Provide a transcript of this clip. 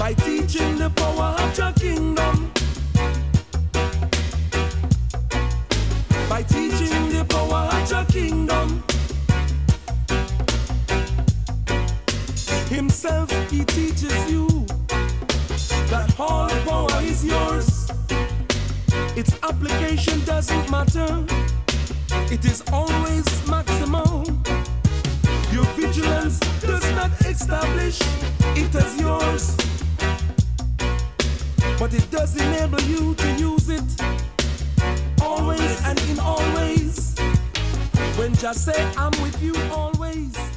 by teaching the power of your kingdom. By teaching the power of your kingdom. Himself, he teaches you that all power is yours. Its application doesn't matter. It is always maximum. Your vigilance does not establish it as yours, but it does enable you to use it always and in all ways. When just say, I'm with you always.